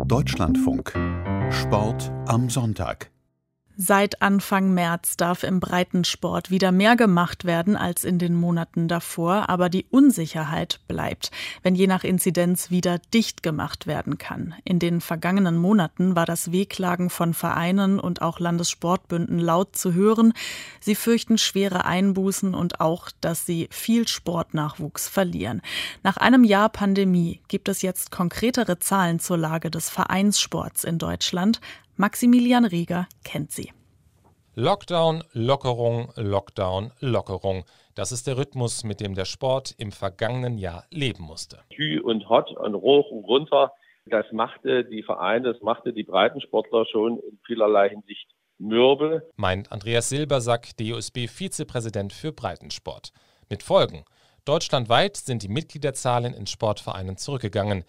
Deutschlandfunk. Sport am Sonntag. Seit Anfang März darf im Breitensport wieder mehr gemacht werden als in den Monaten davor, aber die Unsicherheit bleibt, wenn je nach Inzidenz wieder dicht gemacht werden kann. In den vergangenen Monaten war das Wehklagen von Vereinen und auch Landessportbünden laut zu hören. Sie fürchten schwere Einbußen und auch, dass sie viel Sportnachwuchs verlieren. Nach einem Jahr Pandemie gibt es jetzt konkretere Zahlen zur Lage des Vereinssports in Deutschland. Maximilian Rieger kennt sie. Lockdown, Lockerung, Lockdown, Lockerung. Das ist der Rhythmus, mit dem der Sport im vergangenen Jahr leben musste. Hü und Hot und hoch und runter, das machte die Vereine, das machte die Breitensportler schon in vielerlei Hinsicht mürbe. Meint Andreas Silbersack, DOSB-Vizepräsident für Breitensport. Mit Folgen. Deutschlandweit sind die Mitgliederzahlen in Sportvereinen zurückgegangen.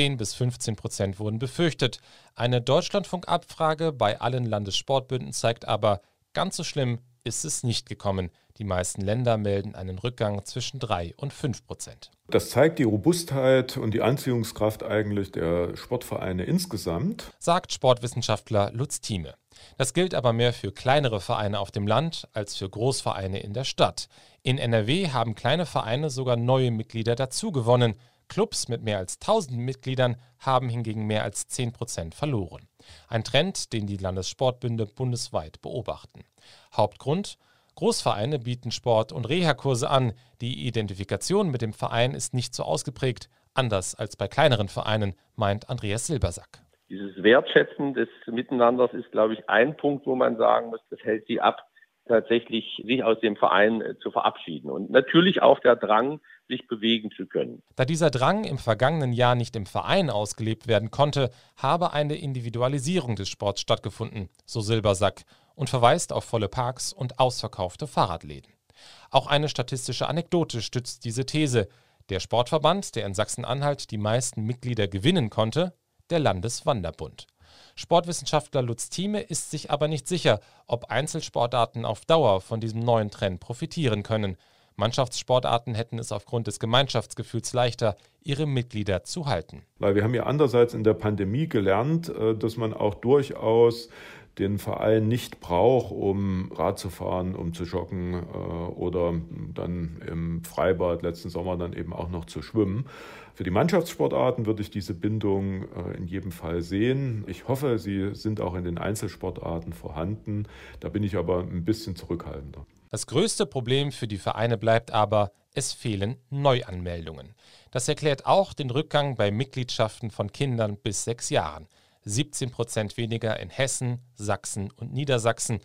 10-15% wurden befürchtet. Eine Deutschlandfunk-Abfrage bei allen Landessportbünden zeigt aber, ganz so schlimm ist es nicht gekommen. Die meisten Länder melden einen Rückgang zwischen 3 und 5%. Das zeigt die Robustheit und die Anziehungskraft eigentlich der Sportvereine insgesamt, sagt Sportwissenschaftler Lutz Thieme. Das gilt aber mehr für kleinere Vereine auf dem Land als für Großvereine in der Stadt. In NRW haben kleine Vereine sogar neue Mitglieder dazugewonnen. Clubs mit mehr als 1000 Mitgliedern haben hingegen mehr als 10% verloren. Ein Trend, den die Landessportbünde bundesweit beobachten. Hauptgrund: Großvereine bieten Sport- und Reha-Kurse an. Die Identifikation mit dem Verein ist nicht so ausgeprägt, anders als bei kleineren Vereinen, meint Andreas Silbersack. Dieses Wertschätzen des Miteinanders ist, glaube ich, ein Punkt, wo man sagen muss, das hält sie ab, tatsächlich sich aus dem Verein zu verabschieden. Und natürlich auch der Drang, sich bewegen zu können. Da dieser Drang im vergangenen Jahr nicht im Verein ausgelebt werden konnte, habe eine Individualisierung des Sports stattgefunden, so Silbersack, und verweist auf volle Parks und ausverkaufte Fahrradläden. Auch eine statistische Anekdote stützt diese These. Der Sportverband, der in Sachsen-Anhalt die meisten Mitglieder gewinnen konnte, der Landeswanderbund. Sportwissenschaftler Lutz Thieme ist sich aber nicht sicher, ob Einzelsportarten auf Dauer von diesem neuen Trend profitieren können. Mannschaftssportarten hätten es aufgrund des Gemeinschaftsgefühls leichter, ihre Mitglieder zu halten. Weil wir haben ja andererseits in der Pandemie gelernt, dass man auch durchaus den Verein nicht braucht, um Rad zu fahren, um zu joggen oder dann im Freibad letzten Sommer dann eben auch noch zu schwimmen. Für die Mannschaftssportarten würde ich diese Bindung in jedem Fall sehen. Ich hoffe, sie sind auch in den Einzelsportarten vorhanden. Da bin ich aber ein bisschen zurückhaltender. Das größte Problem für die Vereine bleibt aber, es fehlen Neuanmeldungen. Das erklärt auch den Rückgang bei Mitgliedschaften von Kindern bis 6 Jahren. 17% weniger in Hessen, Sachsen und Niedersachsen,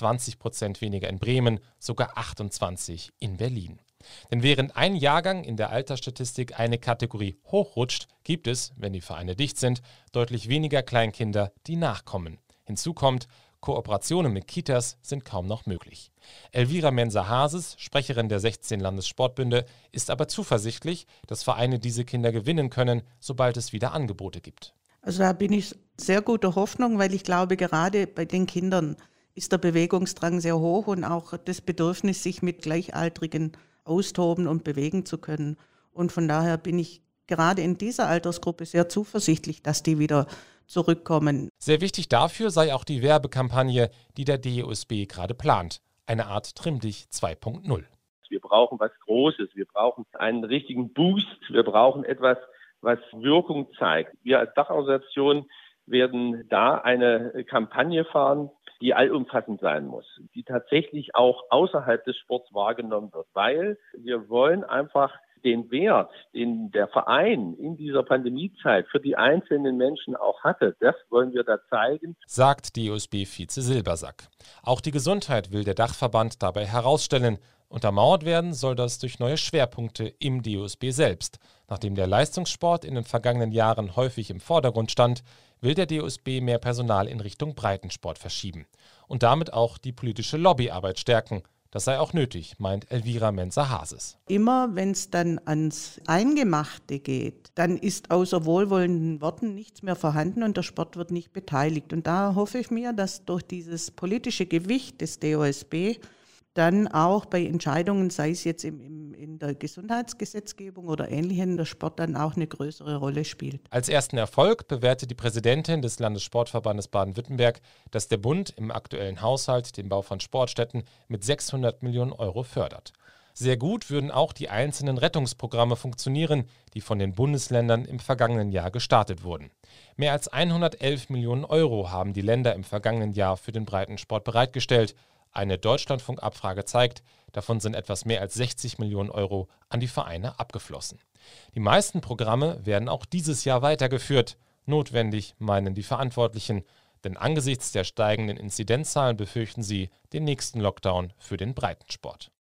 20% weniger in Bremen, sogar 28% in Berlin. Denn während ein Jahrgang in der Altersstatistik eine Kategorie hochrutscht, gibt es, wenn die Vereine dicht sind, deutlich weniger Kleinkinder, die nachkommen. Hinzu kommt, Kooperationen mit Kitas sind kaum noch möglich. Elvira Mensa-Hases, Sprecherin der 16 Landessportbünde, ist aber zuversichtlich, dass Vereine diese Kinder gewinnen können, sobald es wieder Angebote gibt. Also da bin ich sehr guter Hoffnung, weil ich glaube, gerade bei den Kindern ist der Bewegungsdrang sehr hoch und auch das Bedürfnis, sich mit Gleichaltrigen austoben und bewegen zu können. Und von daher bin ich gerade in dieser Altersgruppe sehr zuversichtlich, dass die wieder zurückkommen. Sehr wichtig dafür sei auch die Werbekampagne, die der DOSB gerade plant. Eine Art Trimm-Dich 2.0. Wir brauchen was Großes, wir brauchen einen richtigen Boost, wir brauchen etwas, was Wirkung zeigt. Wir als Dachorganisation werden da eine Kampagne fahren, die allumfassend sein muss, die tatsächlich auch außerhalb des Sports wahrgenommen wird, weil wir wollen einfach den Wert, den der Verein in dieser Pandemiezeit für die einzelnen Menschen auch hatte, das wollen wir da zeigen, sagt DOSB-Vize Silbersack. Auch die Gesundheit will der Dachverband dabei herausstellen. Untermauert werden soll das durch neue Schwerpunkte im DOSB selbst. Nachdem der Leistungssport in den vergangenen Jahren häufig im Vordergrund stand, will der DOSB mehr Personal in Richtung Breitensport verschieben und damit auch die politische Lobbyarbeit stärken. Das sei auch nötig, meint Elvira Mensa-Hases. Immer wenn es dann ans Eingemachte geht, dann ist außer wohlwollenden Worten nichts mehr vorhanden und der Sport wird nicht beteiligt. Und da hoffe ich mir, dass durch dieses politische Gewicht des DOSB dann auch bei Entscheidungen, sei es jetzt in der Gesundheitsgesetzgebung oder Ähnlichem, der Sport dann auch eine größere Rolle spielt. Als ersten Erfolg bewertet die Präsidentin des Landessportverbandes Baden-Württemberg, dass der Bund im aktuellen Haushalt den Bau von Sportstätten mit 600 Millionen Euro fördert. Sehr gut würden auch die einzelnen Rettungsprogramme funktionieren, die von den Bundesländern im vergangenen Jahr gestartet wurden. Mehr als 111 Millionen Euro haben die Länder im vergangenen Jahr für den Breitensport bereitgestellt. Eine Deutschlandfunk-Abfrage zeigt, davon sind etwas mehr als 60 Millionen Euro an die Vereine abgeflossen. Die meisten Programme werden auch dieses Jahr weitergeführt. Notwendig, meinen die Verantwortlichen, denn angesichts der steigenden Inzidenzzahlen befürchten sie den nächsten Lockdown für den Breitensport.